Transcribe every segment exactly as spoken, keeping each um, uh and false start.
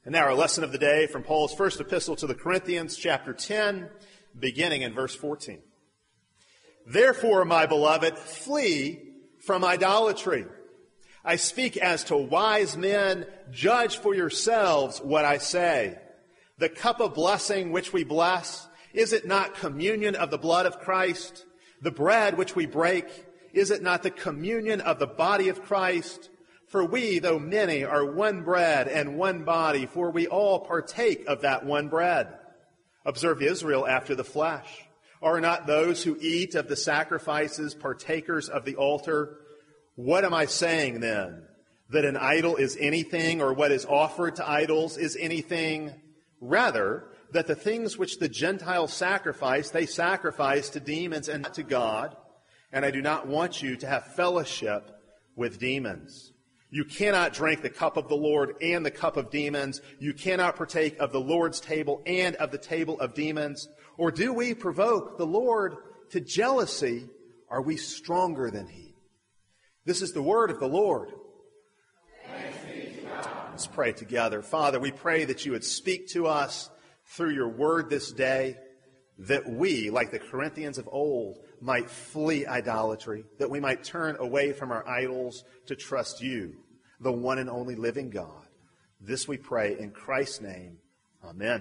And now our lesson of the day from Paul's first epistle to the Corinthians, chapter ten, beginning in verse fourteen. Therefore, my beloved, flee from idolatry. I speak as to wise men. Judge for yourselves what I say. The cup of blessing which we bless, is it not communion of the blood of Christ? The bread which we break, is it not the communion of the body of Christ? For we, though many, are one bread and one body, for we all partake of that one bread. Observe Israel after the flesh. Are not those who eat of the sacrifices partakers of the altar? What am I saying then? That an idol is anything, or what is offered to idols is anything? Rather, that the things which the Gentiles sacrifice, they sacrifice to demons and not to God. And I do not want you to have fellowship with demons. You cannot drink the cup of the Lord and the cup of demons. You cannot partake of the Lord's table and of the table of demons. Or do we provoke the Lord to jealousy? Are we stronger than he? This is the word of the Lord. Thanks be to God. Let's pray together. Father, we pray that you would speak to us through your word this day, that we, like the Corinthians of old, might flee idolatry, that we might turn away from our idols to trust you, the one and only living God. This we pray in Christ's name. Amen.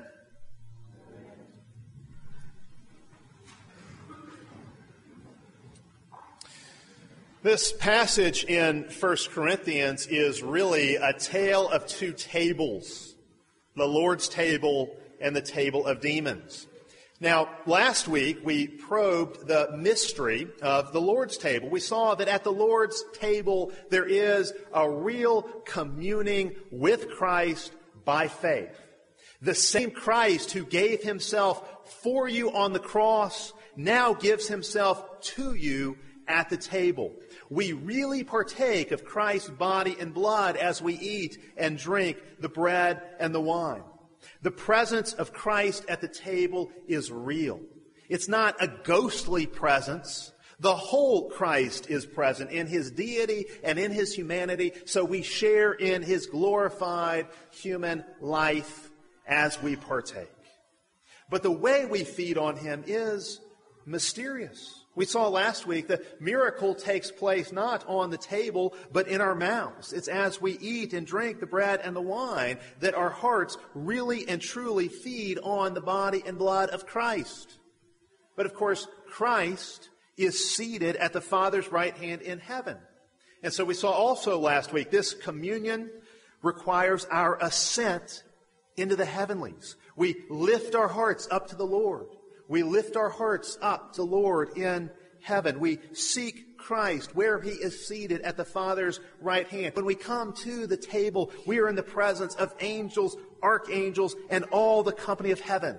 This passage in First Corinthians is really a tale of two tables, the Lord's table and the table of demons. Now, last week we probed the mystery of the Lord's table. We saw that at the Lord's table there is a real communing with Christ by faith. The same Christ who gave himself for you on the cross now gives himself to you at the table. We really partake of Christ's body and blood as we eat and drink the bread and the wine. The presence of Christ at the table is real. It's not a ghostly presence. The whole Christ is present in his deity and in his humanity, so we share in his glorified human life as we partake. But the way we feed on him is mysterious. We saw last week the miracle takes place not on the table, but in our mouths. It's as we eat and drink the bread and the wine that our hearts really and truly feed on the body and blood of Christ. But of course, Christ is seated at the Father's right hand in heaven. And so we saw also last week, this communion requires our ascent into the heavenlies. We lift our hearts up to the Lord. We lift our hearts up to the Lord in heaven. We seek Christ where he is seated at the Father's right hand. When we come to the table, we are in the presence of angels, archangels, and all the company of heaven.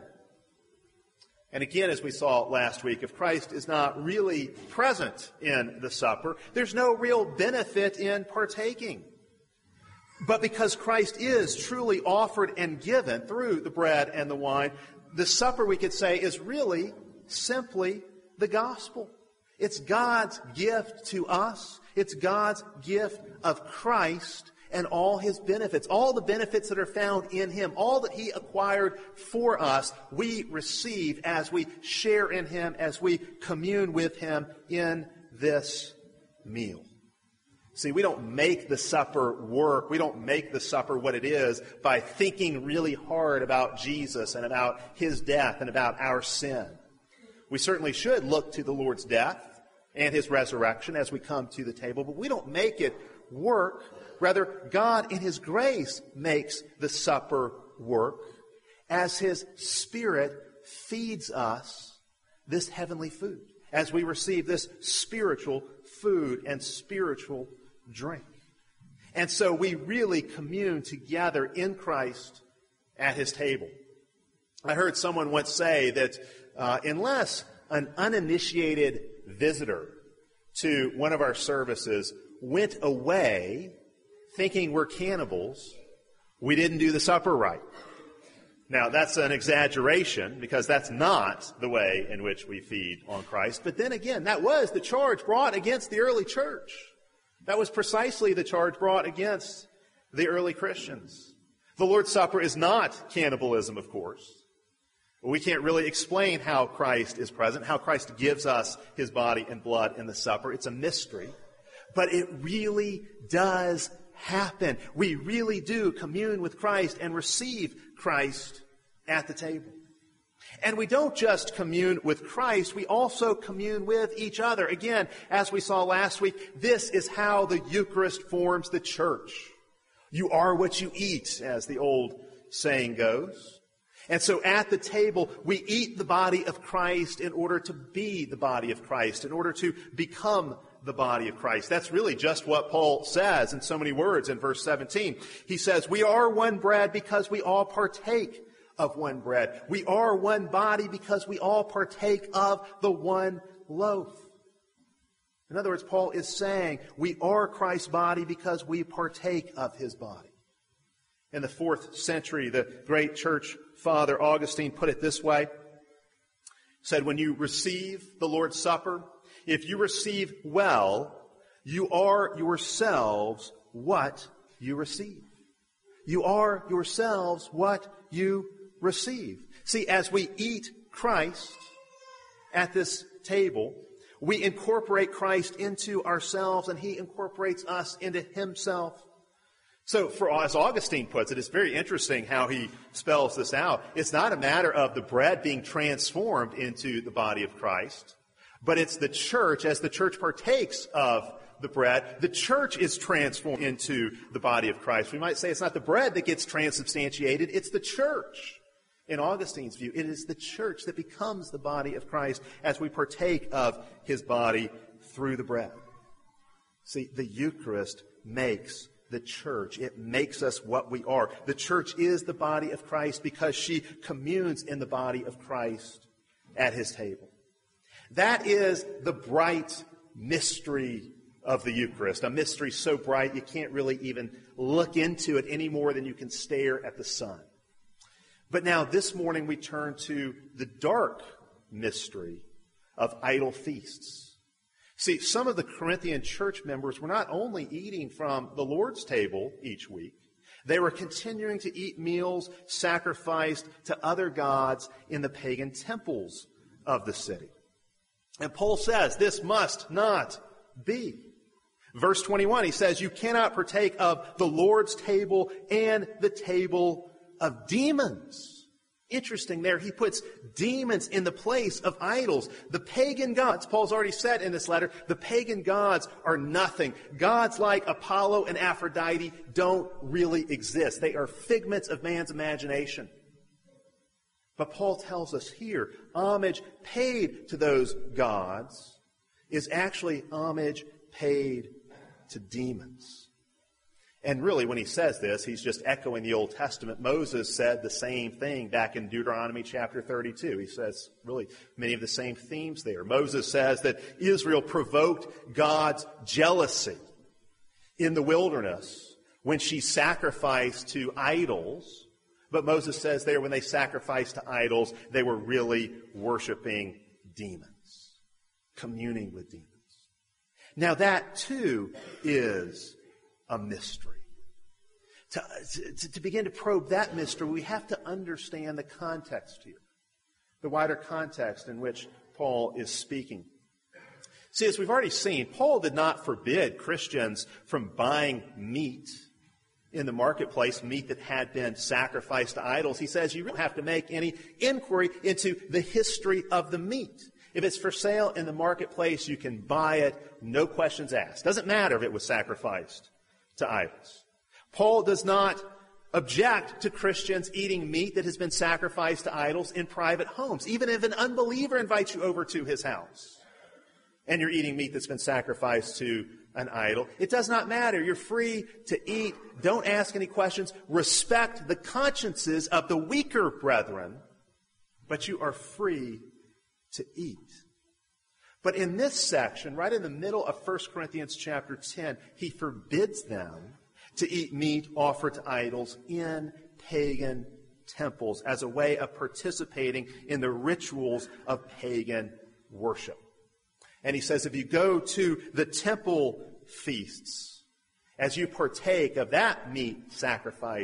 And again, as we saw last week, if Christ is not really present in the supper, there's no real benefit in partaking. But because Christ is truly offered and given through the bread and the wine, the supper, we could say, is really simply the gospel. It's God's gift to us. It's God's gift of Christ and all his benefits. All the benefits that are found in him, all that he acquired for us, we receive as we share in him, as we commune with him in this meal. See, we don't make the supper work. We don't make the supper what it is by thinking really hard about Jesus and about his death and about our sin. We certainly should look to the Lord's death and his resurrection as we come to the table, but we don't make it work. Rather, God in his grace makes the supper work as his Spirit feeds us this heavenly food, as we receive this spiritual food and spiritual drink. And so we really commune together in Christ at his table. I heard someone once say that uh, unless an uninitiated visitor to one of our services went away thinking we're cannibals, we didn't do the supper right. Now, that's an exaggeration because that's not the way in which we feed on Christ. But then again, that was the charge brought against the early church. That was precisely the charge brought against the early Christians. The Lord's Supper is not cannibalism, of course. We can't really explain how Christ is present, how Christ gives us his body and blood in the supper. It's a mystery. But it really does happen. We really do commune with Christ and receive Christ at the table. And we don't just commune with Christ, we also commune with each other. Again, as we saw last week, this is how the Eucharist forms the church. You are what you eat, as the old saying goes. And so at the table, we eat the body of Christ in order to be the body of Christ, in order to become the body of Christ. That's really just what Paul says in so many words in verse seventeen. He says, we are one bread because we all partake of one bread. We are one body because we all partake of the one loaf. In other words, Paul is saying we are Christ's body because we partake of his body. In the fourth century, the great church father Augustine put it this way. He said, when you receive the Lord's Supper, if you receive well, you are yourselves what you receive. You are yourselves what you receive. See, as we eat Christ at this table, we incorporate Christ into ourselves, and he incorporates us into himself. So, for, as Augustine puts it, it's very interesting how he spells this out. It's not a matter of the bread being transformed into the body of Christ, but it's the church, as the church partakes of the bread, the church is transformed into the body of Christ. We might say it's not the bread that gets transubstantiated, it's the church. In Augustine's view, it is the church that becomes the body of Christ as we partake of his body through the bread. See, the Eucharist makes the church. It makes us what we are. The church is the body of Christ because she communes in the body of Christ at his table. That is the bright mystery of the Eucharist, a mystery so bright you can't really even look into it any more than you can stare at the sun. But now this morning we turn to the dark mystery of idol feasts. See, some of the Corinthian church members were not only eating from the Lord's table each week, they were continuing to eat meals sacrificed to other gods in the pagan temples of the city. And Paul says this must not be. Verse twenty-one, he says, you cannot partake of the Lord's table and the table of demons. Interesting there, he puts demons in the place of idols. The pagan gods, Paul's already said in this letter, the pagan gods are nothing. Gods like Apollo and Aphrodite don't really exist. They are figments of man's imagination. But Paul tells us here, homage paid to those gods is actually homage paid to demons. And really, when he says this, he's just echoing the Old Testament. Moses said the same thing back in Deuteronomy chapter thirty-two. He says really many of the same themes there. Moses says that Israel provoked God's jealousy in the wilderness when she sacrificed to idols. But Moses says there when they sacrificed to idols, they were really worshiping demons, communing with demons. Now that too is a mystery. To, to, to begin to probe that mystery, we have to understand the context here, the wider context in which Paul is speaking. See, as we've already seen, Paul did not forbid Christians from buying meat in the marketplace, meat that had been sacrificed to idols. He says you don't have to make any inquiry into the history of the meat. If it's for sale in the marketplace, you can buy it, no questions asked. Doesn't matter if it was sacrificed to idols. Paul does not object to Christians eating meat that has been sacrificed to idols in private homes, even if an unbeliever invites you over to his house and you're eating meat that's been sacrificed to an idol. It does not matter. You're free to eat. Don't ask any questions. Respect the consciences of the weaker brethren, but you are free to eat. But in this section, right in the middle of First Corinthians chapter ten, he forbids them to eat meat offered to idols in pagan temples as a way of participating in the rituals of pagan worship. And he says if you go to the temple feasts, as you partake of that meat sacrificed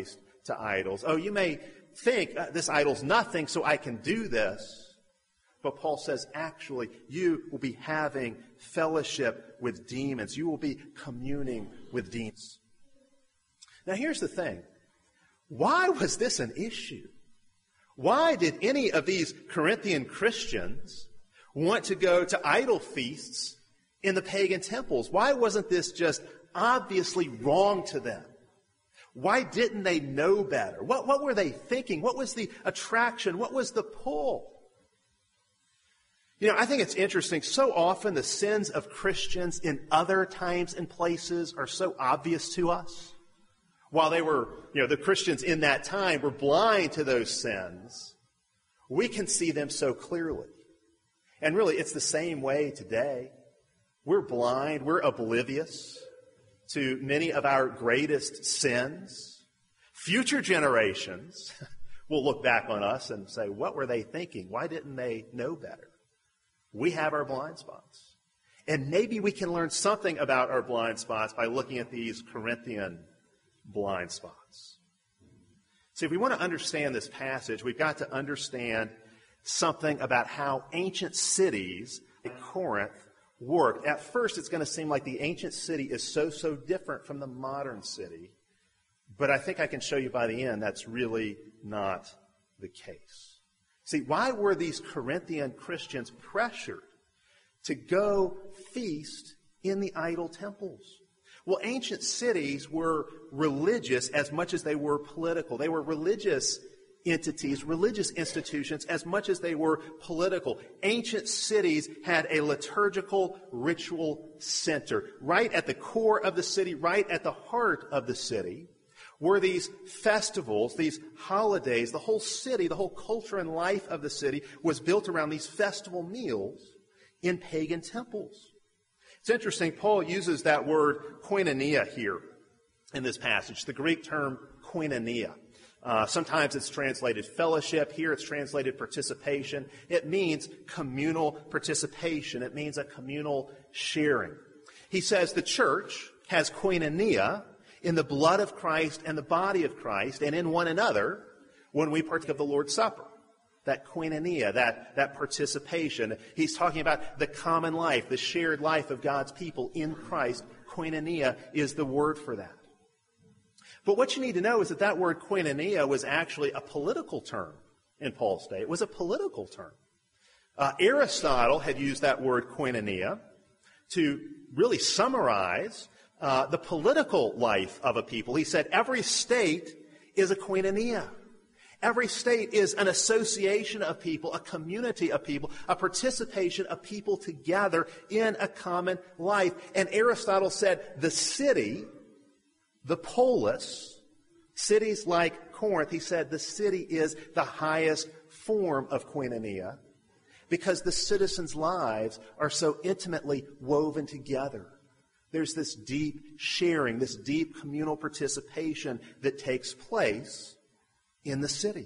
to idols. Oh, you may think uh, this idol's nothing, so I can do this. But Paul says, actually, you will be having fellowship with demons. You will be communing with demons. Now, here's the thing. Why was this an issue? Why did any of these Corinthian Christians want to go to idol feasts in the pagan temples? Why wasn't this just obviously wrong to them? Why didn't they know better? What, what were they thinking? What was the attraction? What was the pull? You know, I think it's interesting. So often the sins of Christians in other times and places are so obvious to us. While they were, you know, the Christians in that time were blind to those sins, we can see them so clearly. And really, it's the same way today. We're blind, we're oblivious to many of our greatest sins. Future generations will look back on us and say, what were they thinking? Why didn't they know better? We have our blind spots. And maybe we can learn something about our blind spots by looking at these Corinthian blind spots. See, if we want to understand this passage, we've got to understand something about how ancient cities like Corinth worked. At first, it's going to seem like the ancient city is so, so different from the modern city. But I think I can show you by the end that's really not the case. See, why were these Corinthian Christians pressured to go feast in the idol temples? Well, ancient cities were religious as much as they were political. They were religious entities, religious institutions, as much as they were political. Ancient cities had a liturgical ritual center. Right at the core of the city, right at the heart of the city, were these festivals, these holidays. The whole city, the whole culture and life of the city was built around these festival meals in pagan temples. It's interesting, Paul uses that word koinonia here in this passage, the Greek term koinonia. Uh, sometimes it's translated fellowship. Here it's translated participation. It means communal participation. It means a communal sharing. He says the church has koinonia in the blood of Christ and the body of Christ and in one another when we partake of the Lord's Supper. That koinonia, that, that participation. He's talking about the common life, the shared life of God's people in Christ. Koinonia is the word for that. But what you need to know is that that word koinonia was actually a political term in Paul's day. It was a political term. Uh, Aristotle had used that word koinonia to really summarize uh, the political life of a people. He said every state is a koinonia. Every state is an association of people, a community of people, a participation of people together in a common life. And Aristotle said the city, the polis, cities like Corinth, he said the city is the highest form of koinonia because the citizens' lives are so intimately woven together. There's this deep sharing, this deep communal participation that takes place in the city.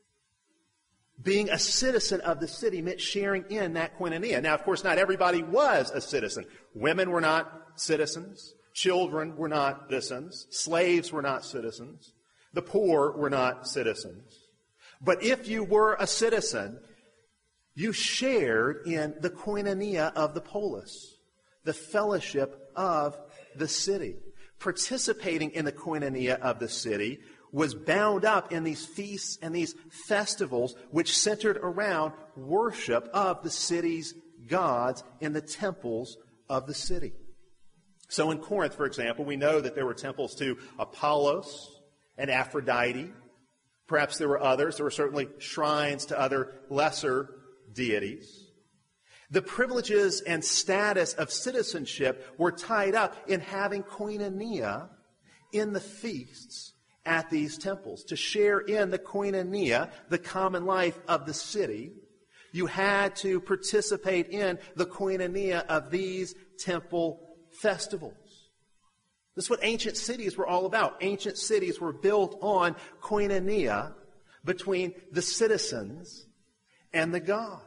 Being a citizen of the city meant sharing in that koinonia. Now, of course, not everybody was a citizen. Women were not citizens. Children were not citizens. Slaves were not citizens. The poor were not citizens. But if you were a citizen, you shared in the koinonia of the polis, the fellowship of the city. Participating in the koinonia of the city was bound up in these feasts and these festivals which centered around worship of the city's gods in the temples of the city. So in Corinth, for example, we know that there were temples to Apollos and Aphrodite. Perhaps there were others. There were certainly shrines to other lesser deities. The privileges and status of citizenship were tied up in having koinonia in the feasts at these temples. To share in the koinonia, the common life of the city, you had to participate in the koinonia of these temple festivals. This is what ancient cities were all about. Ancient cities were built on koinonia between the citizens and the gods.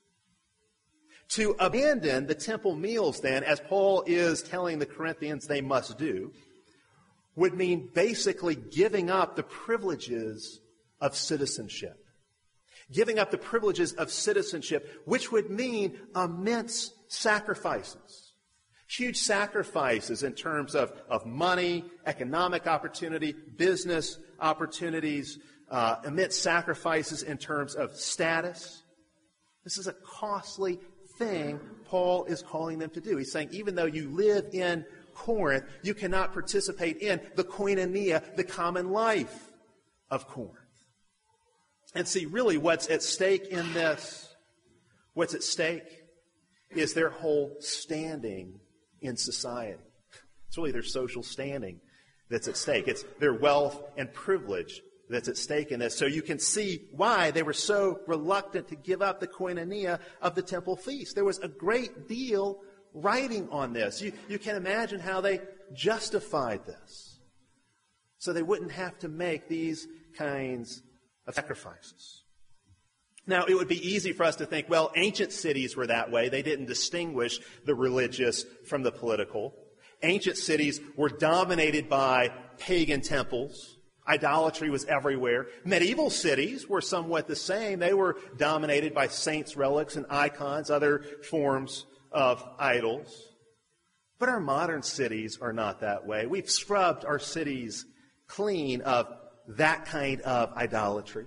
To abandon the temple meals then, as Paul is telling the Corinthians they must do, would mean basically giving up the privileges of citizenship. Giving up the privileges of citizenship, which would mean immense sacrifices. Huge sacrifices in terms of, of money, economic opportunity, business opportunities, uh, immense sacrifices in terms of status. This is a costly thing Paul is calling them to do. He's saying, even though you live in Corinth, you cannot participate in the koinonia, the common life of Corinth. And see, really what's at stake in this, what's at stake is their whole standing in society. It's really their social standing that's at stake. It's their wealth and privilege that's at stake in this. So you can see why they were so reluctant to give up the koinonia of the temple feast. There was a great deal writing on this. You, you can imagine how they justified this. So they wouldn't have to make these kinds of sacrifices. Now, it would be easy for us to think, well, ancient cities were that way. They didn't distinguish the religious from the political. Ancient cities were dominated by pagan temples. Idolatry was everywhere. Medieval cities were somewhat the same. They were dominated by saints' relics and icons, other forms of idols. But our modern cities are not that way. We've scrubbed our cities clean of that kind of idolatry.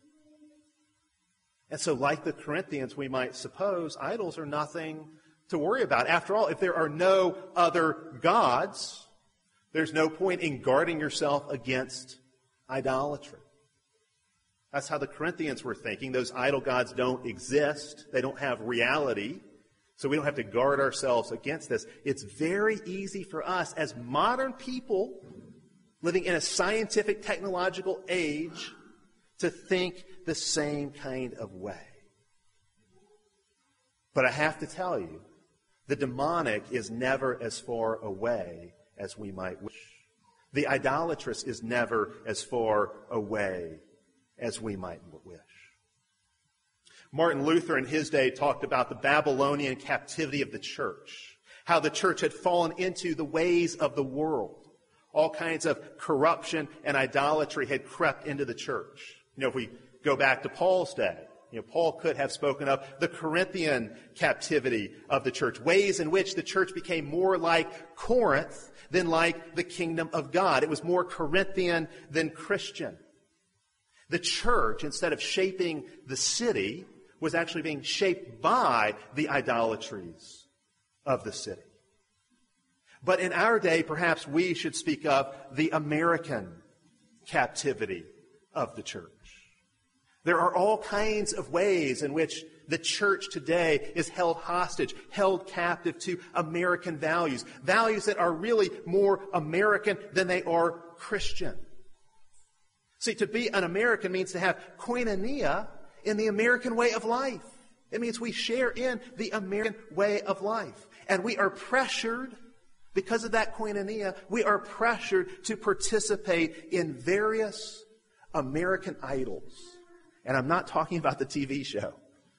And so, like the Corinthians, we might suppose idols are nothing to worry about. After all, if there are no other gods, there's no point in guarding yourself against idolatry. That's how the Corinthians were thinking. Those idol gods don't exist. They don't have reality. So we don't have to guard ourselves against this. It's very easy for us as modern people living in a scientific, technological age to think the same kind of way. But I have to tell you, the demonic is never as far away as we might wish. The idolatrous is never as far away as we might wish. Martin Luther in his day talked about the Babylonian captivity of the church, how the church had fallen into the ways of the world. All kinds of corruption and idolatry had crept into the church. You know, if we go back to Paul's day, you know, Paul could have spoken of the Corinthian captivity of the church, ways in which the church became more like Corinth than like the kingdom of God. It was more Corinthian than Christian. The church, instead of shaping the city, was actually being shaped by the idolatries of the city. But in our day, perhaps we should speak of the American captivity of the church. There are all kinds of ways in which the church today is held hostage, held captive to American values, values that are really more American than they are Christian. See, to be an American means to have koinonia in the American way of life. It means we share in the American way of life. And we are pressured, because of that koinonia, we are pressured to participate in various American idols. And I'm not talking about the T V show.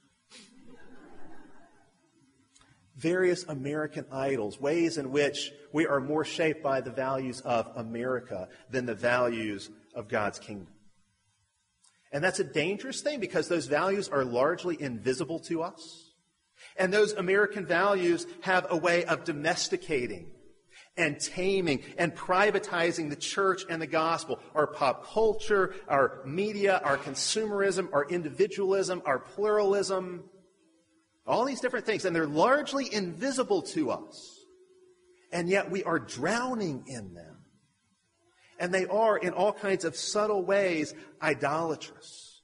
Various American idols, ways in which we are more shaped by the values of America than the values of God's kingdom. And that's a dangerous thing because those values are largely invisible to us. And those American values have a way of domesticating and taming and privatizing the church and the gospel. Our pop culture, our media, our consumerism, our individualism, our pluralism, all these different things. And they're largely invisible to us. And yet we are drowning in them. And they are, in all kinds of subtle ways, idolatrous.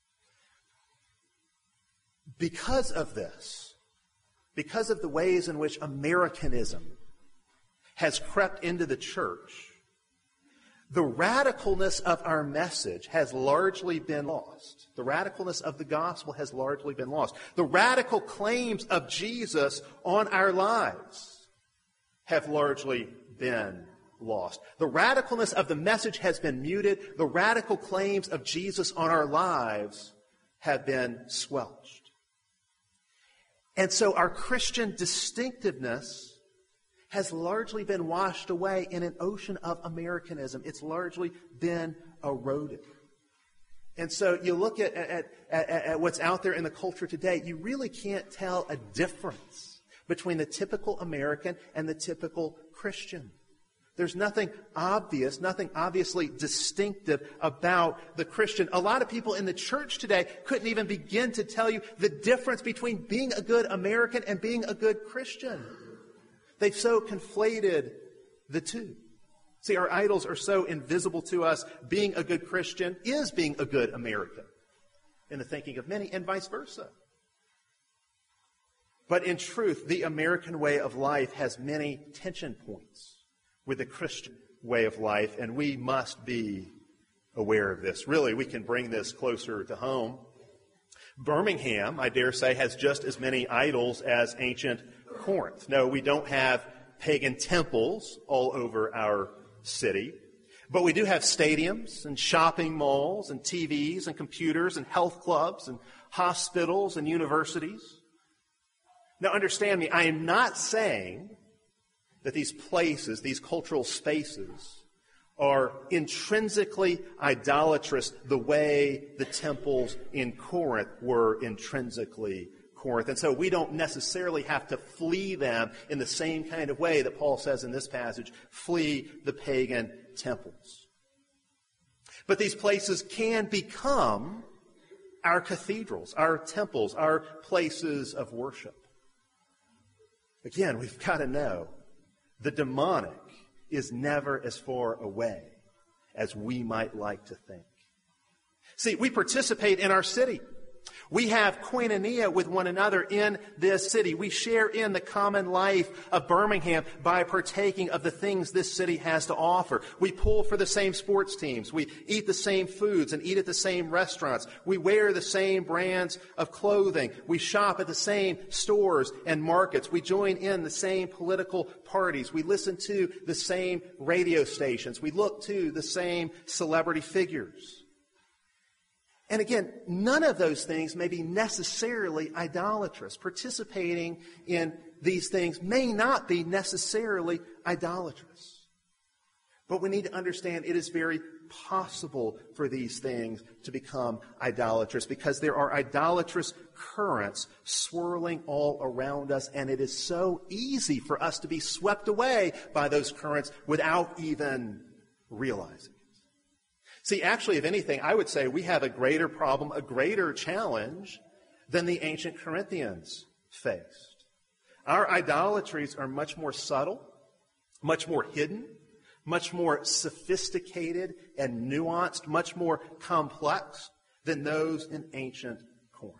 Because of this, because of the ways in which Americanism has crept into the church, the radicalness of our message has largely been lost. The radicalness of the gospel has largely been lost. The radical claims of Jesus on our lives have largely been lost. The radicalness of the message has been muted. The radical claims of Jesus on our lives have been squelched. And so our Christian distinctiveness has largely been washed away in an ocean of Americanism. It's largely been eroded. And so you look at, at, at, at what's out there in the culture today, you really can't tell a difference between the typical American and the typical Christian. There's nothing obvious, nothing obviously distinctive about the Christian. A lot of people in the church today couldn't even begin to tell you the difference between being a good American and being a good Christian. They've so conflated the two. See, our idols are so invisible to us. Being a good Christian is being a good American in the thinking of many, and vice versa. But in truth, the American way of life has many tension points with the Christian way of life, and we must be aware of this. Really, we can bring this closer to home. Birmingham, I dare say, has just as many idols as ancient Corinth. No, we don't have pagan temples all over our city, but we do have stadiums and shopping malls and T Vs and computers and health clubs and hospitals and universities. Now understand me, I am not saying that these places, these cultural spaces, are intrinsically idolatrous the way the temples in Corinth were intrinsically Corinth. And so we don't necessarily have to flee them in the same kind of way that Paul says in this passage, flee the pagan temples. But these places can become our cathedrals, our temples, our places of worship. Again, we've got to know the demonic is never as far away as we might like to think. See, we participate in our city. We have koinonia with one another in this city. We share in the common life of Birmingham by partaking of the things this city has to offer. We pull for the same sports teams. We eat the same foods and eat at the same restaurants. We wear the same brands of clothing. We shop at the same stores and markets. We join in the same political parties. We listen to the same radio stations. We look to the same celebrity figures. And again, none of those things may be necessarily idolatrous. Participating in these things may not be necessarily idolatrous. But we need to understand it is very possible for these things to become idolatrous because there are idolatrous currents swirling all around us, and it is so easy for us to be swept away by those currents without even realizing. See, actually, if anything, I would say we have a greater problem, a greater challenge than the ancient Corinthians faced. Our idolatries are much more subtle, much more hidden, much more sophisticated and nuanced, much more complex than those in ancient Corinth.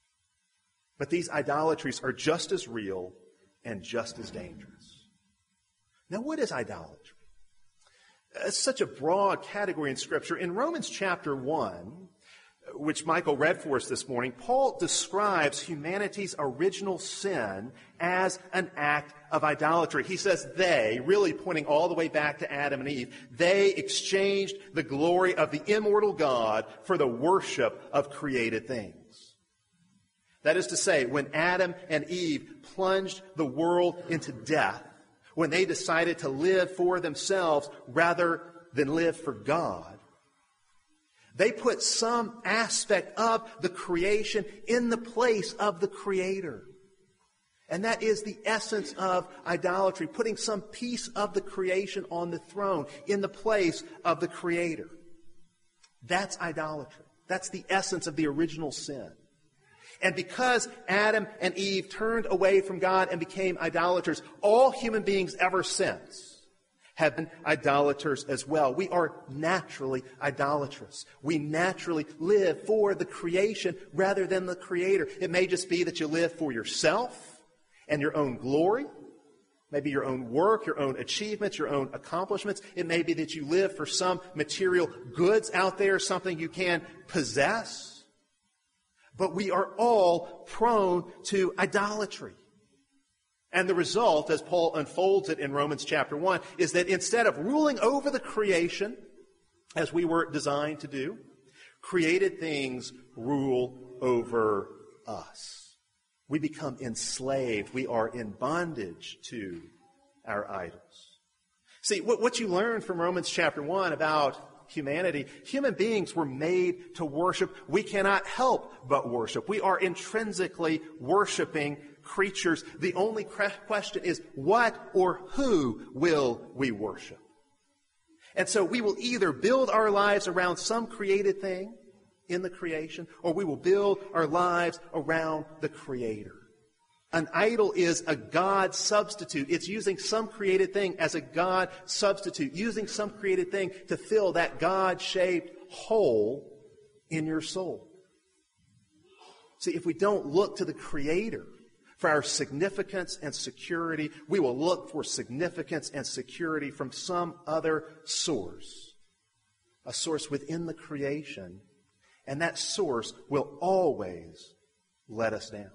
But these idolatries are just as real and just as dangerous. Now, what is idolatry? It's such a broad category in Scripture. In Romans chapter one, which Michael read for us this morning, Paul describes humanity's original sin as an act of idolatry. He says they, really pointing all the way back to Adam and Eve, they exchanged the glory of the immortal God for the worship of created things. That is to say, when Adam and Eve plunged the world into death, when they decided to live for themselves rather than live for God, they put some aspect of the creation in the place of the Creator. And that is the essence of idolatry, putting some piece of the creation on the throne in the place of the Creator. That's idolatry. That's the essence of the original sin. And because Adam and Eve turned away from God and became idolaters, all human beings ever since have been idolaters as well. We are naturally idolatrous. We naturally live for the creation rather than the Creator. It may just be that you live for yourself and your own glory, maybe your own work, your own achievements, your own accomplishments. It may be that you live for some material goods out there, something you can possess. But we are all prone to idolatry. And the result, as Paul unfolds it in Romans chapter one, is that instead of ruling over the creation, as we were designed to do, created things rule over us. We become enslaved. We are in bondage to our idols. See, what, what you learn from Romans chapter one about humanity, human beings were made to worship. We cannot help but worship. We are intrinsically worshiping creatures. The only question is, what or who will we worship? And so we will either build our lives around some created thing in the creation, or we will build our lives around the Creator. An idol is a God substitute. It's using some created thing as a God substitute, using some created thing to fill that God-shaped hole in your soul. See, if we don't look to the Creator for our significance and security, we will look for significance and security from some other source, a source within the creation, and that source will always let us down.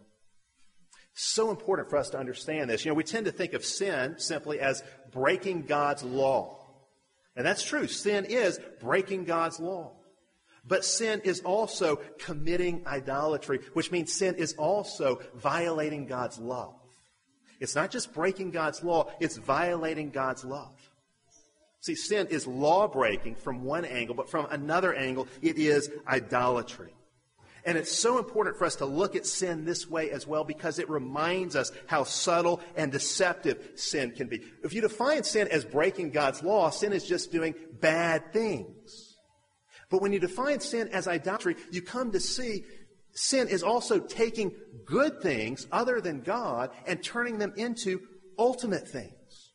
So important for us to understand this. You know, we tend to think of sin simply as breaking God's law. And that's true. Sin is breaking God's law. But sin is also committing idolatry, which means sin is also violating God's love. It's not just breaking God's law, it's violating God's love. See, sin is law-breaking from one angle, but from another angle, it is idolatry. And it's so important for us to look at sin this way as well, because it reminds us how subtle and deceptive sin can be. If you define sin as breaking God's law, sin is just doing bad things. But when you define sin as idolatry, you come to see sin is also taking good things other than God and turning them into ultimate things.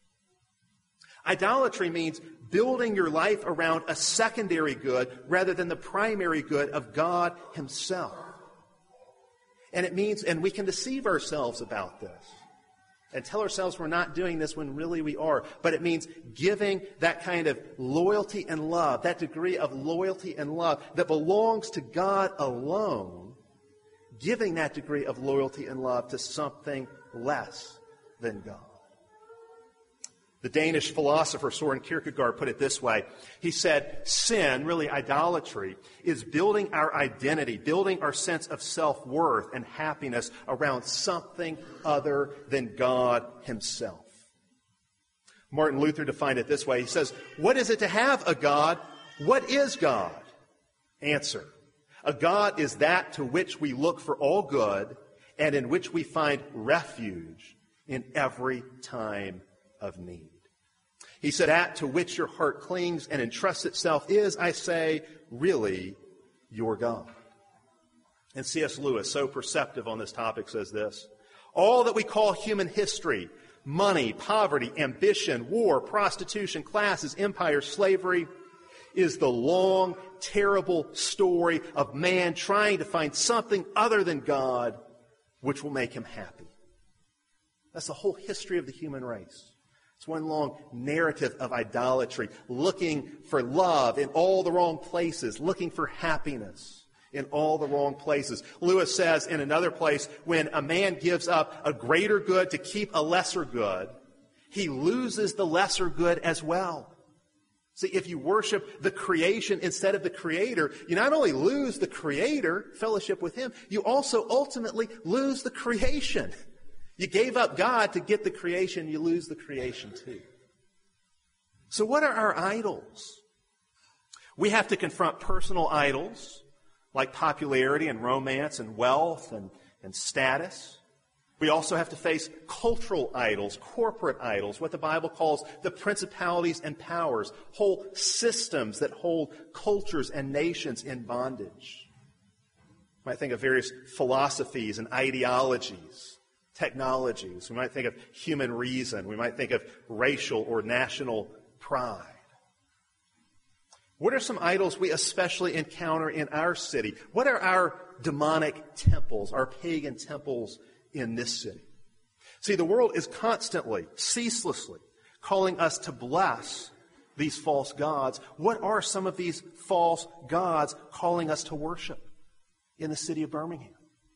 Idolatry means building your life around a secondary good rather than the primary good of God Himself. And it means, and we can deceive ourselves about this and tell ourselves we're not doing this when really we are. But it means giving that kind of loyalty and love, that degree of loyalty and love that belongs to God alone, giving that degree of loyalty and love to something less than God. The Danish philosopher Søren Kierkegaard put it this way. He said, sin, really idolatry, is building our identity, building our sense of self-worth and happiness around something other than God Himself. Martin Luther defined it this way. He says, what is it to have a God? What is God? Answer, a God is that to which we look for all good and in which we find refuge in every time of need. He said, that to which your heart clings and entrusts itself is, I say, really your God. And C S Lewis, so perceptive on this topic, says this: all that we call human history, money, poverty, ambition, war, prostitution, classes, empire, slavery, is the long, terrible story of man trying to find something other than God which will make him happy. That's the whole history of the human race. It's one long narrative of idolatry, looking for love in all the wrong places, looking for happiness in all the wrong places. Lewis says in another place, when a man gives up a greater good to keep a lesser good, he loses the lesser good as well. See, if you worship the creation instead of the Creator, you not only lose the Creator, fellowship with Him, you also ultimately lose the creation. You gave up God to get the creation, you lose the creation too. So what are our idols? We have to confront personal idols like popularity and romance and wealth and, and status. We also have to face cultural idols, corporate idols, what the Bible calls the principalities and powers, whole systems that hold cultures and nations in bondage. You might think of various philosophies and ideologies, technologies. We might think of human reason. We might think of racial or national pride. What are some idols we especially encounter in our city? What are our demonic temples, our pagan temples in this city? See, the world is constantly, ceaselessly calling us to bless these false gods. What are some of these false gods calling us to worship in the city of Birmingham?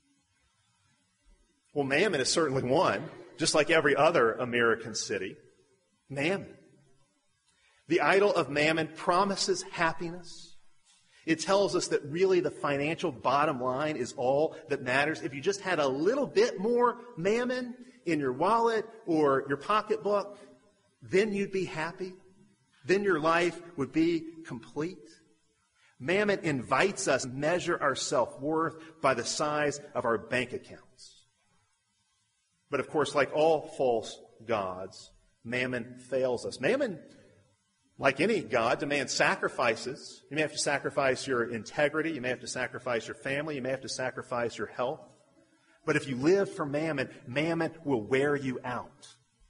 Well, Mammon is certainly one, just like every other American city. Mammon. The idol of Mammon promises happiness. It tells us that really the financial bottom line is all that matters. If you just had a little bit more Mammon in your wallet or your pocketbook, then you'd be happy. Then your life would be complete. Mammon invites us to measure our self-worth by the size of our bank accounts. But of course, like all false gods, Mammon fails us. Mammon, like any god, demands sacrifices. You may have to sacrifice your integrity. You may have to sacrifice your family. You may have to sacrifice your health. But if you live for Mammon, Mammon will wear you out.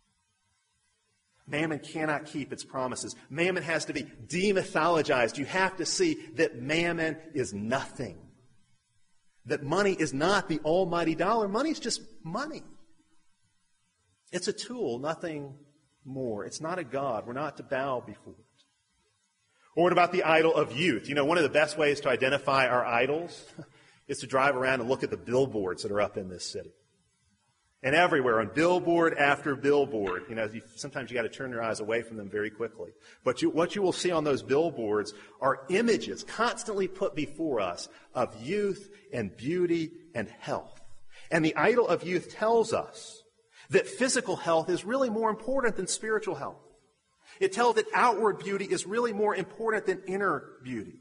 Mammon cannot keep its promises. Mammon has to be demythologized. You have to see that Mammon is nothing. That money is not the almighty dollar. Money is just money. It's a tool, nothing more. It's not a god. We're not to bow before it. Or what about the idol of youth? You know, one of the best ways to identify our idols is to drive around and look at the billboards that are up in this city. And everywhere, on billboard after billboard, you know, you, sometimes you got to turn your eyes away from them very quickly. But you, what you will see on those billboards are images constantly put before us of youth and beauty and health. And the idol of youth tells us that physical health is really more important than spiritual health. It tells that outward beauty is really more important than inner beauty.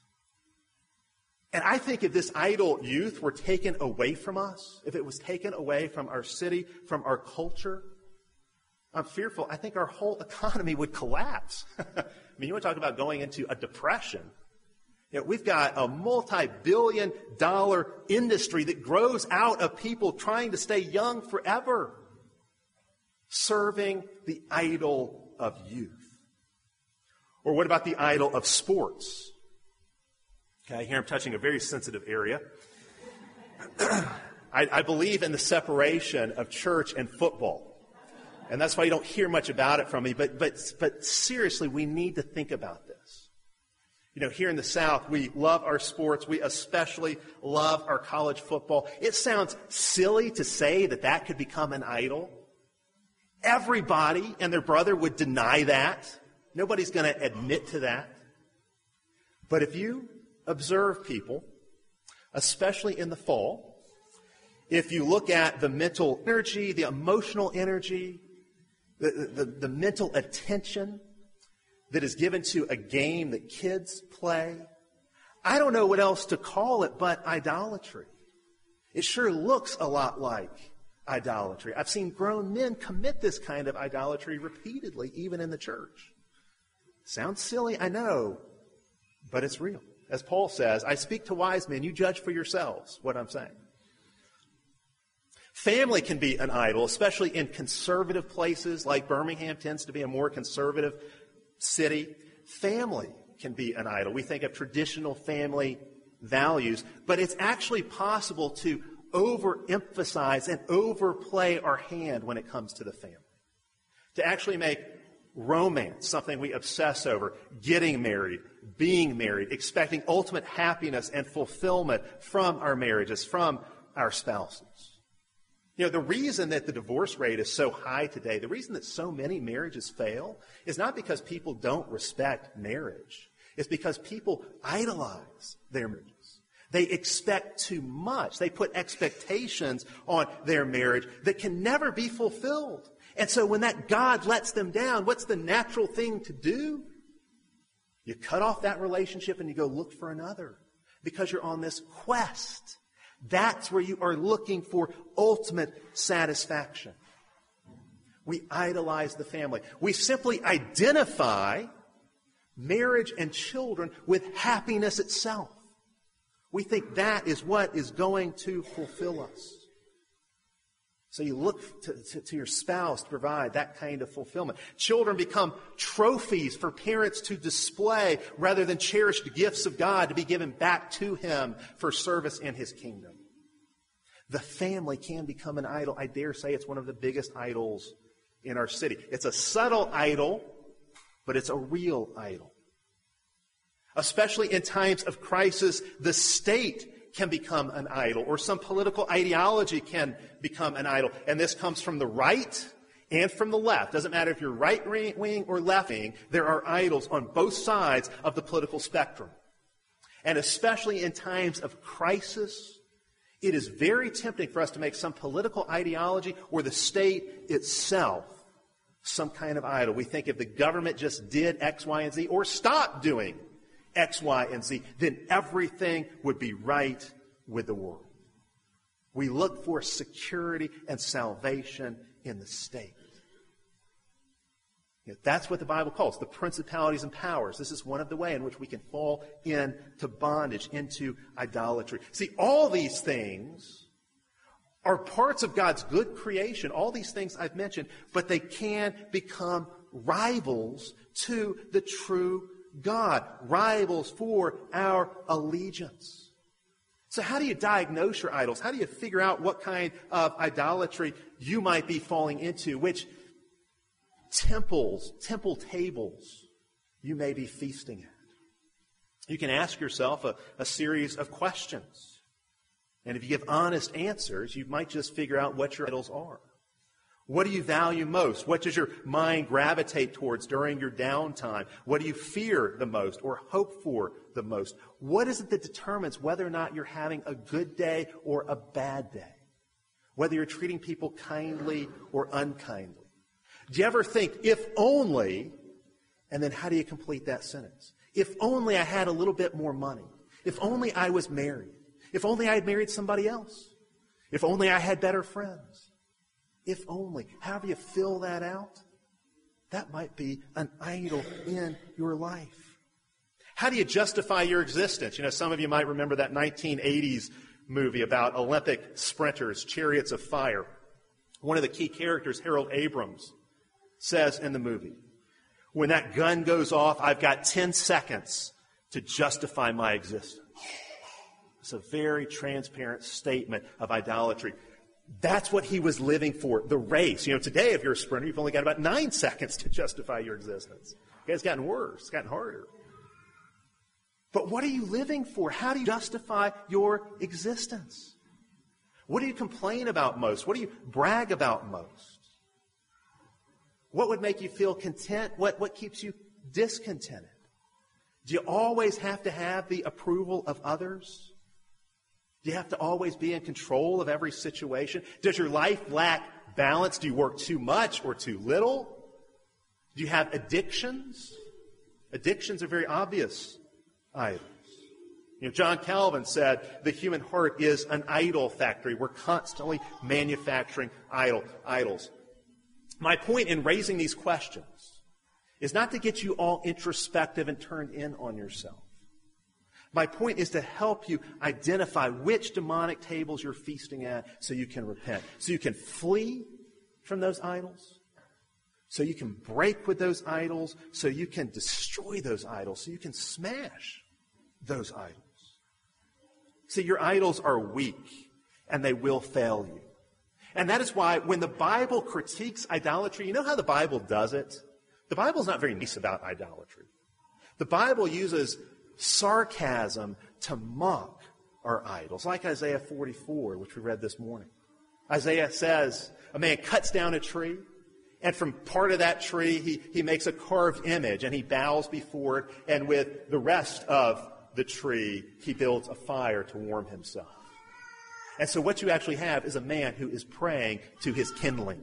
And I think if this idol youth were taken away from us, if it was taken away from our city, from our culture, I'm fearful, I think our whole economy would collapse. I mean, you want to talk about going into a depression. You know, we've got a multi-billion dollar industry that grows out of people trying to stay young forever, serving the idol of youth. Or what about the idol of sports? Okay, here I'm touching a very sensitive area. I, I believe in the separation of church and football. And that's why you don't hear much about it from me. But, but, but seriously, we need to think about this. You know, here in the South, we love our sports. We especially love our college football. It sounds silly to say that that could become an idol. Everybody and their brother would deny that. Nobody's going to admit to that. But if you observe people, especially in the fall, if you look at the mental energy, the emotional energy, the, the, the mental attention that is given to a game that kids play, I don't know what else to call it but idolatry. It sure looks a lot like idolatry. I've seen grown men commit this kind of idolatry repeatedly, even in the church. Sounds silly, I know, but it's real. As Paul says, I speak to wise men, you judge for yourselves what I'm saying. Family can be an idol, especially in conservative places like Birmingham tends to be a more conservative city. Family can be an idol. We think of traditional family values, but it's actually possible to overemphasize and overplay our hand when it comes to the family. To actually make romance something we obsess over, getting married, being married, expecting ultimate happiness and fulfillment from our marriages, from our spouses. You know, the reason that the divorce rate is so high today, the reason that so many marriages fail, is not because people don't respect marriage. It's because people idolize their marriages. They expect too much. They put expectations on their marriage that can never be fulfilled. And so when that God lets them down, what's the natural thing to do? You cut off that relationship and you go look for another because you're on this quest. That's where you are looking for ultimate satisfaction. We idolize the family. We simply identify marriage and children with happiness itself. We think that is what is going to fulfill us. So you look to, to, to your spouse to provide that kind of fulfillment. Children become trophies for parents to display rather than cherished gifts of God to be given back to Him for service in His kingdom. The family can become an idol. I dare say it's one of the biggest idols in our city. It's a subtle idol, but it's a real idol. Especially in times of crisis, the state can become an idol, or some political ideology can become an idol. And this comes from the right and from the left. Doesn't matter if you're right wing or left wing, there are idols on both sides of the political spectrum. And especially in times of crisis, it is very tempting for us to make some political ideology or the state itself some kind of idol. We think if the government just did X, Y, and Z, or stopped doing X, Y, and Z, then everything would be right with the world. We look for security and salvation in the state. You know, that's what the Bible calls the principalities and powers. This is one of the ways in which we can fall into bondage, into idolatry. See, all these things are parts of God's good creation, all these things I've mentioned, but they can become rivals to the true God, rivals for our allegiance. So how do you diagnose your idols? How do you figure out what kind of idolatry you might be falling into? Which temples, temple tables you may be feasting at? You can ask yourself a, a series of questions. And if you give honest answers, you might just figure out what your idols are. What do you value most? What does your mind gravitate towards during your downtime? What do you fear the most or hope for the most? What is it that determines whether or not you're having a good day or a bad day? Whether you're treating people kindly or unkindly? Do you ever think, if only, and then how do you complete that sentence? If only I had a little bit more money. If only I was married. If only I had married somebody else. If only I had better friends. If only. However you fill that out, that might be an idol in your life. How do you justify your existence? You know, some of you might remember that nineteen eighties movie about Olympic sprinters, Chariots of Fire. One of the key characters, Harold Abrams, says in the movie, when that gun goes off, I've got ten seconds to justify my existence. It's a very transparent statement of idolatry. That's what he was living for, the race. You know, today, if you're a sprinter, you've only got about nine seconds to justify your existence. Okay, it's gotten worse. It's gotten harder. But what are you living for? How do you justify your existence? What do you complain about most? What do you brag about most? What would make you feel content? What, what keeps you discontented? Do you always have to have the approval of others? Do you have to always be in control of every situation? Does your life lack balance? Do you work too much or too little? Do you have addictions? Addictions are very obvious idols. You know, John Calvin said the human heart is an idol factory. We're constantly manufacturing idol, idols. My point in raising these questions is not to get you all introspective and turned in on yourself. My point is to help you identify which demonic tables you're feasting at so you can repent, so you can flee from those idols, so you can break with those idols, so you can destroy those idols, so you can smash those idols. See, your idols are weak, and they will fail you. And that is why when the Bible critiques idolatry, you know how the Bible does it? The Bible's not very nice about idolatry. The Bible uses sarcasm to mock our idols, like Isaiah forty-four, which we read this morning. Isaiah says, a man cuts down a tree, and from part of that tree, he, he makes a carved image, and he bows before it, and with the rest of the tree, he builds a fire to warm himself. And so what you actually have is a man who is praying to his kindling.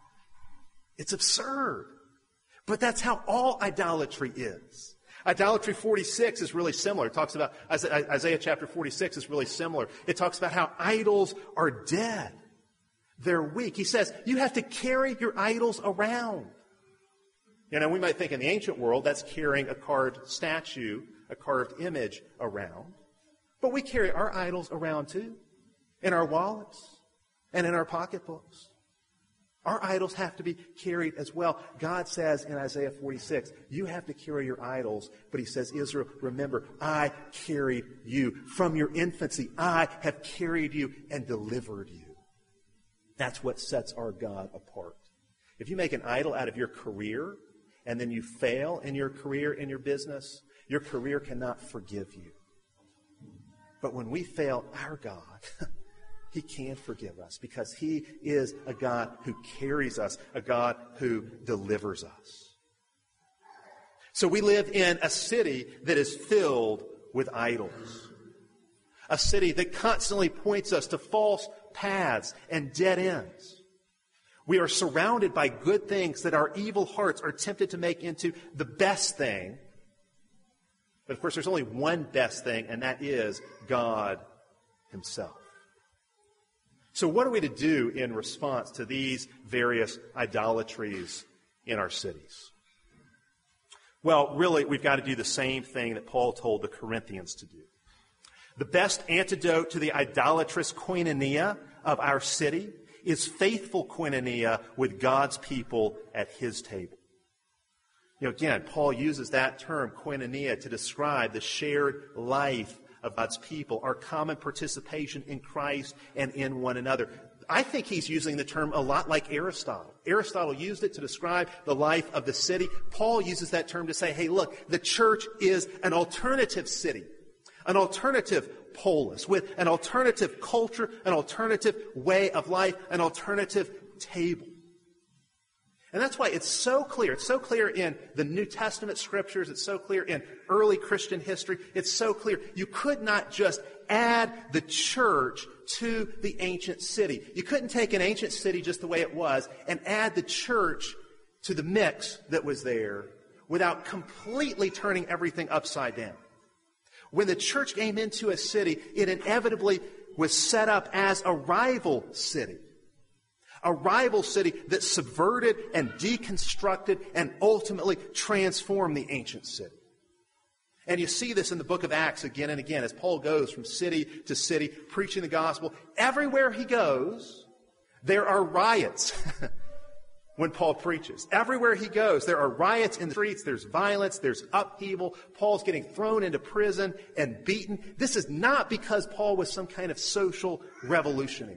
It's absurd. But that's how all idolatry is. Idolatry forty-six is really similar. It talks about, Isaiah chapter forty-six is really similar. It talks about how idols are dead. They're weak. He says, you have to carry your idols around. You know, we might think in the ancient world that's carrying a carved statue, a carved image around. But we carry our idols around too. In our wallets and in our pocketbooks. Our idols have to be carried as well. God says in Isaiah forty-six, you have to carry your idols. But he says, Israel, remember, I carried you. From your infancy, I have carried you and delivered you. That's what sets our God apart. If you make an idol out of your career, and then you fail in your career, in your business, your career cannot forgive you. But when we fail our God, He can forgive us because He is a God who carries us, a God who delivers us. So we live in a city that is filled with idols. A city that constantly points us to false paths and dead ends. We are surrounded by good things that our evil hearts are tempted to make into the best thing. But of course, there's only one best thing, and that is God himself. So what are we to do in response to these various idolatries in our cities? Well, really, we've got to do the same thing that Paul told the Corinthians to do. The best antidote to the idolatrous koinonia of our city is faithful koinonia with God's people at his table. You know, again, Paul uses that term, koinonia, to describe the shared life of God's people, our common participation in Christ and in one another. I think he's using the term a lot like Aristotle. Aristotle used it to describe the life of the city. Paul uses that term to say, hey, look, the church is an alternative city, an alternative polis, with an alternative culture, an alternative way of life, an alternative table. And that's why it's so clear. It's so clear in the New Testament scriptures. It's so clear in early Christian history. It's so clear. You could not just add the church to the ancient city. You couldn't take an ancient city just the way it was and add the church to the mix that was there without completely turning everything upside down. When the church came into a city, it inevitably was set up as a rival city. A rival city that subverted and deconstructed and ultimately transformed the ancient city. And you see this in the book of Acts again and again as Paul goes from city to city preaching the gospel. Everywhere he goes, there are riots when Paul preaches. Everywhere he goes, there are riots in the streets, there's violence, there's upheaval. Paul's getting thrown into prison and beaten. This is not because Paul was some kind of social revolutionary.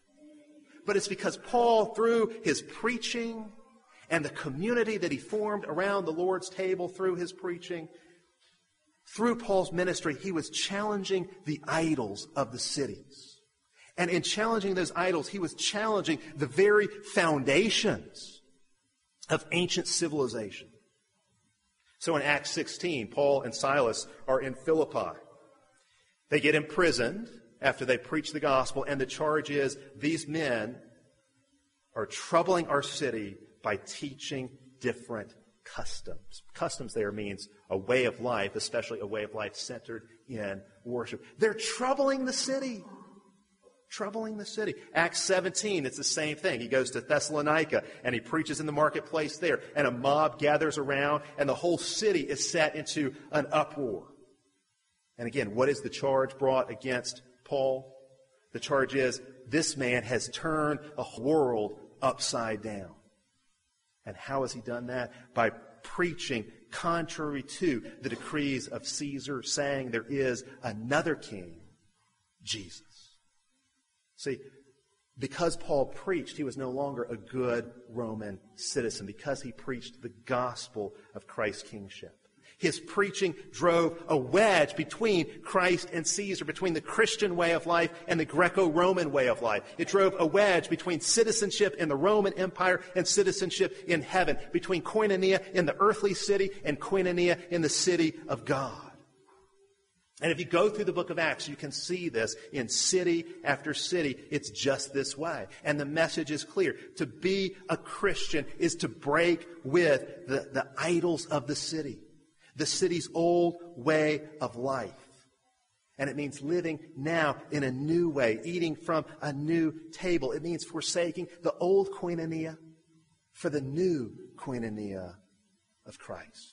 But it's because Paul, through his preaching and the community that he formed around the Lord's table through his preaching, through Paul's ministry, he was challenging the idols of the cities. And in challenging those idols, he was challenging the very foundations of ancient civilization. So in Acts sixteen, Paul and Silas are in Philippi. They get imprisoned after they preach the gospel, and the charge is these men are troubling our city by teaching different customs. Customs there means a way of life, especially a way of life centered in worship. They're troubling the city. Troubling the city. Acts seventeen, it's the same thing. He goes to Thessalonica and he preaches in the marketplace there, and a mob gathers around, and the whole city is set into an uproar. And again, what is the charge brought against Paul? The charge is, this man has turned a world upside down. And how has he done that? By preaching contrary to the decrees of Caesar, saying there is another king, Jesus. See, because Paul preached, he was no longer a good Roman citizen, because he preached the gospel of Christ's kingship. His preaching drove a wedge between Christ and Caesar, between the Christian way of life and the Greco-Roman way of life. It drove a wedge between citizenship in the Roman Empire and citizenship in heaven, between koinonia in the earthly city and koinonia in the city of God. And if you go through the book of Acts, you can see this in city after city. It's just this way. And the message is clear. To be a Christian is to break with the, the idols of the city. The city's old way of life. And it means living now in a new way, eating from a new table. It means forsaking the old koinonia for the new koinonia of Christ.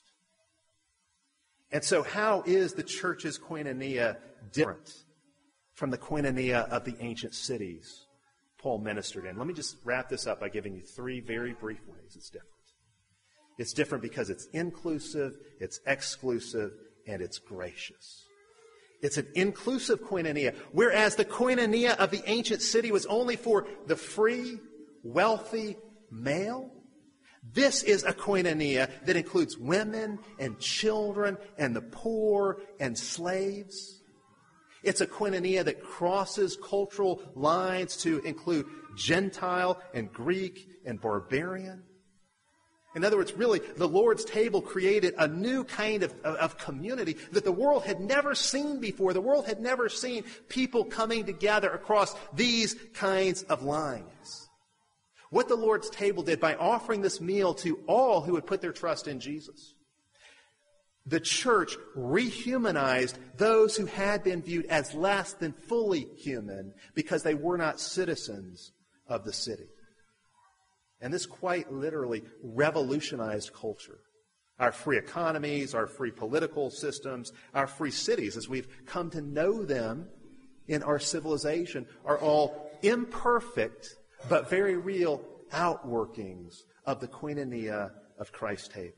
And so how is the church's koinonia different from the koinonia of the ancient cities Paul ministered in? Let me just wrap this up by giving you three very brief ways it's different. It's different because it's inclusive, it's exclusive, and it's gracious. It's an inclusive koinonia, whereas the koinonia of the ancient city was only for the free, wealthy male. This is a koinonia that includes women and children and the poor and slaves. It's a koinonia that crosses cultural lines to include Gentile and Greek and barbarian. In other words, really, the Lord's table created a new kind of, of community that the world had never seen before. The world had never seen people coming together across these kinds of lines. what the Lord's table did by offering this meal to all who would put their trust in Jesus. The church rehumanized those who had been viewed as less than fully human because they were not citizens of the city. And this quite literally revolutionized culture. Our free economies, our free political systems, our free cities, as we've come to know them in our civilization, are all imperfect but very real outworkings of the koinonia of Christ's table.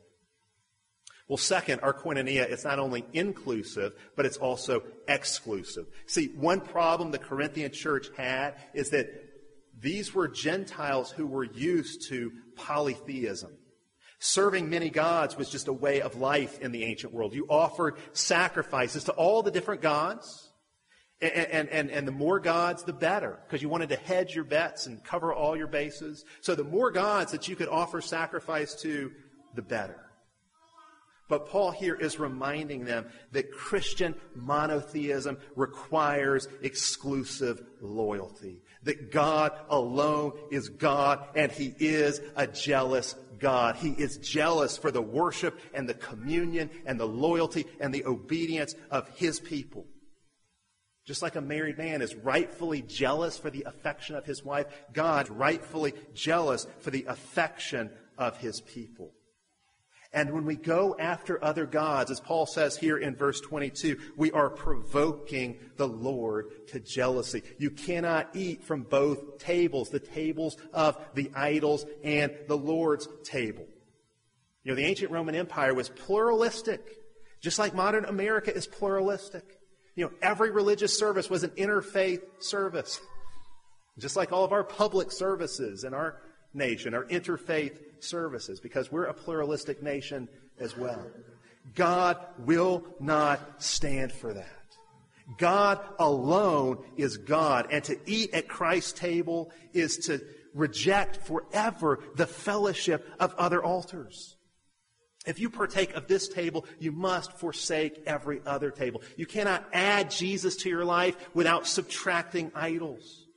Well, second, our koinonia is not only inclusive, but it's also exclusive. See, one problem the Corinthian church had is that these were Gentiles who were used to polytheism. Serving many gods was just a way of life in the ancient world. You offered sacrifices to all the different gods. And, and, and, and the more gods, the better, because you wanted to hedge your bets and cover all your bases. So the more gods that you could offer sacrifice to, the better. But Paul here is reminding them that Christian monotheism requires exclusive loyalty. That God alone is God, and He is a jealous God. He is jealous for the worship and the communion and the loyalty and the obedience of His people. Just like a married man is rightfully jealous for the affection of his wife, God is rightfully jealous for the affection of His people. And when we go after other gods, as Paul says here in verse twenty-two, we are provoking the Lord to jealousy. You cannot eat from both tables, the tables of the idols and the Lord's table. You know, the ancient Roman Empire was pluralistic, just like modern America is pluralistic. You know, every religious service was an interfaith service. Just like all of our public services in our nation are interfaith services, because we're a pluralistic nation as well. God will not stand for that. God alone is God, and to eat at Christ's table is to reject forever the fellowship of other altars. If you partake of this table, you must forsake every other table. You cannot add Jesus to your life without subtracting idols.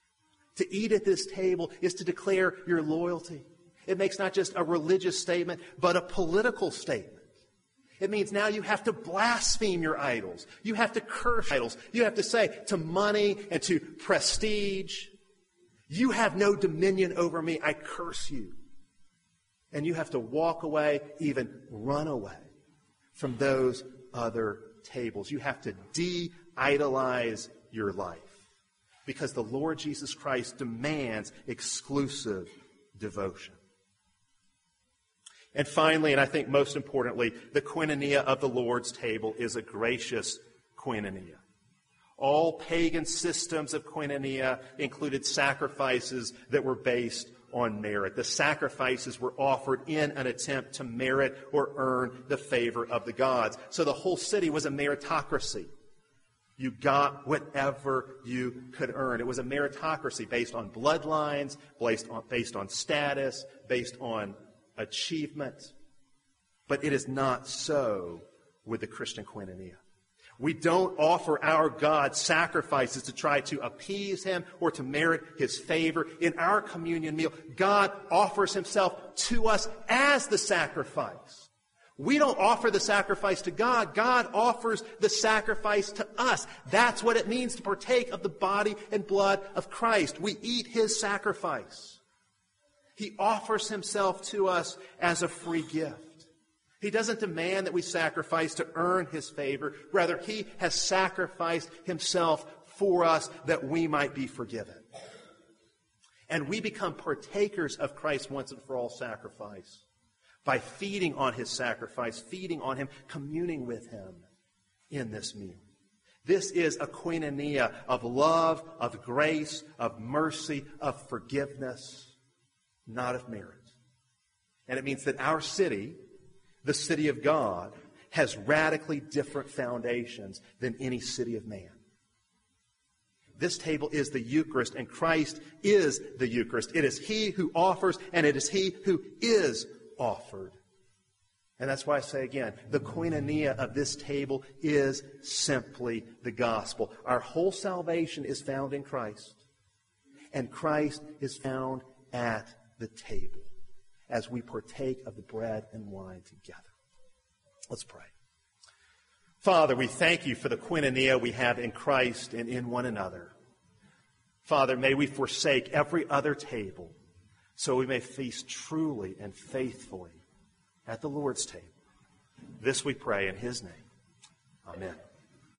To eat at this table is to declare your loyalty. It makes not just a religious statement, but a political statement. It means now you have to blaspheme your idols. You have to curse idols. You have to say to money and to prestige, you have no dominion over me, I curse you. And you have to walk away, even run away from those other tables. You have to de-idolize your life, because the Lord Jesus Christ demands exclusive devotion. And finally, and I think most importantly, the koinonia of the Lord's table is a gracious koinonia. All pagan systems of koinonia included sacrifices that were based on merit. The sacrifices were offered in an attempt to merit or earn the favor of the gods. So the whole city was a meritocracy. You got whatever you could earn. It was a meritocracy based on bloodlines, based on, based on status, based on achievement. But it is not so with the Christian koinonia. We don't offer our God sacrifices to try to appease Him or to merit His favor. In our communion meal, God offers Himself to us as the sacrifice. We don't offer the sacrifice to God. God offers the sacrifice to us. That's what it means to partake of the body and blood of Christ. We eat His sacrifice. He offers Himself to us as a free gift. He doesn't demand that we sacrifice to earn His favor. Rather, He has sacrificed Himself for us that we might be forgiven. And we become partakers of Christ's once and for all sacrifice by feeding on His sacrifice, feeding on Him, communing with Him in this meal. This is a koinonia of love, of grace, of mercy, of forgiveness, not of merit. And it means that our city, the city of God, has radically different foundations than any city of man. This table is the Eucharist, and Christ is the Eucharist. It is He who offers, and it is He who is offered. And that's why I say again, the koinonia of this table is simply the gospel. Our whole salvation is found in Christ, and Christ is found at the table as we partake of the bread and wine together. Let's pray. Father, we thank you for the koinonia we have in Christ and in one another. Father, may we forsake every other table so we may feast truly and faithfully at the Lord's table. This we pray in his name. Amen.